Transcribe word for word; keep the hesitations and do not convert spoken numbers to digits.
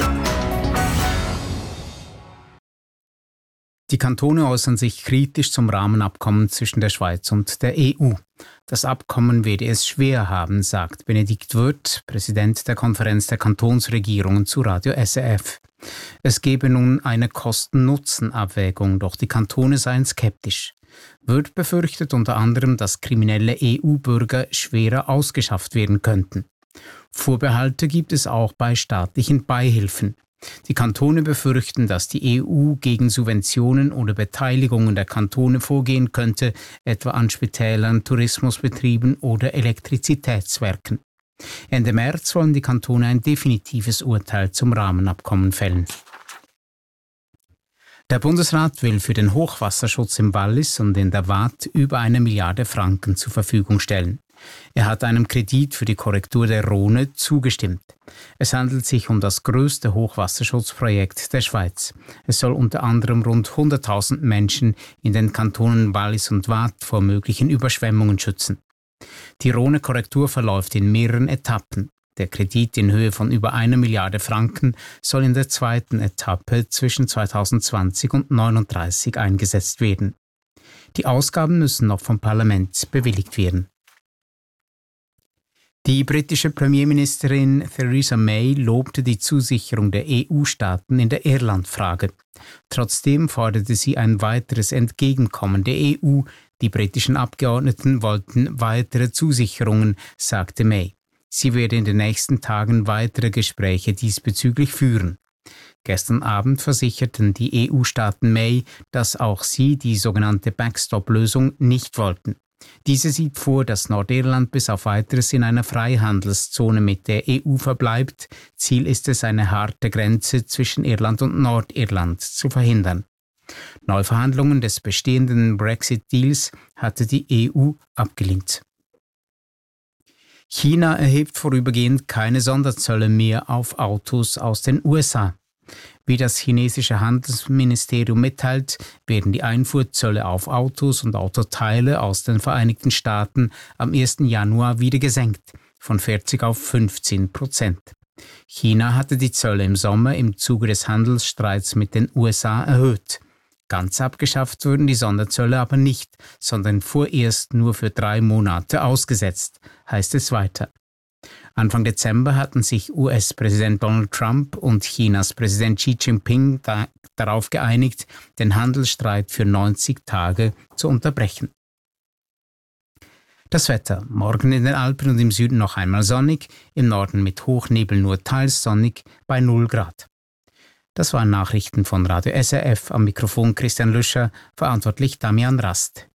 Die Kantone äußern sich kritisch zum Rahmenabkommen zwischen der Schweiz und der E U. Das Abkommen werde es schwer haben, sagt Benedikt Würth, Präsident der Konferenz der Kantonsregierungen zu Radio S R F. Es gebe nun eine Kosten-Nutzen-Abwägung, doch die Kantone seien skeptisch. Würth befürchtet unter anderem, dass kriminelle E U-Bürger schwerer ausgeschafft werden könnten. Vorbehalte gibt es auch bei staatlichen Beihilfen. Die Kantone befürchten, dass die E U gegen Subventionen oder Beteiligungen der Kantone vorgehen könnte, etwa an Spitälern, Tourismusbetrieben oder Elektrizitätswerken. Ende März wollen die Kantone ein definitives Urteil zum Rahmenabkommen fällen. Der Bundesrat will für den Hochwasserschutz im Wallis und in der Waadt über eine Milliarde Franken zur Verfügung stellen. Er hat einem Kredit für die Korrektur der Rhone zugestimmt. Es handelt sich um das größte Hochwasserschutzprojekt der Schweiz. Es soll unter anderem rund hunderttausend Menschen in den Kantonen Wallis und Waadt vor möglichen Überschwemmungen schützen. Die Rhone-Korrektur verläuft in mehreren Etappen. Der Kredit in Höhe von über einer Milliarde Franken soll in der zweiten Etappe zwischen zweitausendzwanzig und neununddreißig eingesetzt werden. Die Ausgaben müssen noch vom Parlament bewilligt werden. Die britische Premierministerin Theresa May lobte die Zusicherung der E U-Staaten in der Irland-Frage. Trotzdem forderte sie ein weiteres Entgegenkommen der E U. Die britischen Abgeordneten wollten weitere Zusicherungen, sagte May. Sie werde in den nächsten Tagen weitere Gespräche diesbezüglich führen. Gestern Abend versicherten die E U-Staaten May, dass auch sie die sogenannte Backstop-Lösung nicht wollten. Diese sieht vor, dass Nordirland bis auf Weiteres in einer Freihandelszone mit der E U verbleibt. Ziel ist es, eine harte Grenze zwischen Irland und Nordirland zu verhindern. Neuverhandlungen des bestehenden Brexit-Deals hatte die E U abgelehnt. China erhebt vorübergehend keine Sonderzölle mehr auf Autos aus den U S A. Wie das chinesische Handelsministerium mitteilt, werden die Einfuhrzölle auf Autos und Autoteile aus den Vereinigten Staaten am ersten Januar wieder gesenkt, von vierzig auf fünfzehn Prozent. China hatte die Zölle im Sommer im Zuge des Handelsstreits mit den U S A erhöht. Ganz abgeschafft wurden die Sonderzölle aber nicht, sondern vorerst nur für drei Monate ausgesetzt, heißt es weiter. Anfang Dezember hatten sich U S-Präsident Donald Trump und Chinas Präsident Xi Jinping da, darauf geeinigt, den Handelsstreit für neunzig Tage zu unterbrechen. Das Wetter: Morgen in den Alpen und im Süden noch einmal sonnig, im Norden mit Hochnebel nur teils sonnig bei null Grad. Das waren Nachrichten von Radio S R F, am Mikrofon Christian Lüscher, verantwortlich Damian Rast.